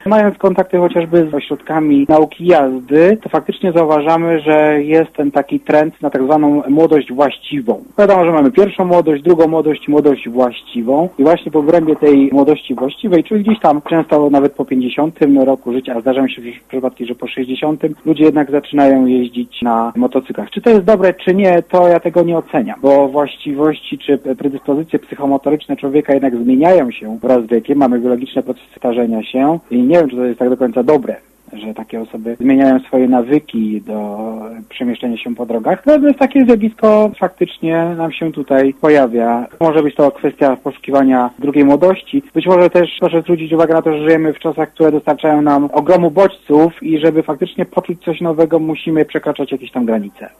Mając kontakty chociażby z ośrodkami nauki jazdy, to faktycznie zauważamy, że jest ten taki trend na tak zwaną młodość właściwą. Wiadomo, że mamy pierwszą młodość, drugą młodość, młodość właściwą i właśnie w obrębie tej młodości właściwej, czyli gdzieś tam często nawet po 50 roku życia, a zdarzają się przypadki, że po 60, ludzie jednak zaczynają jeździć na motocyklach. Czy to jest dobre, czy nie, to ja tego nie oceniam, bo właściwości czy predyspozycje psychomotoryczne człowieka jednak zmieniają się wraz z wiekiem, mamy biologiczne procesy starzenia się i nie wiem, czy to jest tak do końca dobre, że takie osoby zmieniają swoje nawyki do przemieszczenia się po drogach. Natomiast takie zjawisko faktycznie nam się tutaj pojawia. Może być to kwestia poszukiwania drugiej młodości. Być może też proszę zwrócić uwagę na to, że żyjemy w czasach, które dostarczają nam ogromu bodźców i żeby faktycznie poczuć coś nowego, musimy przekraczać jakieś tam granice.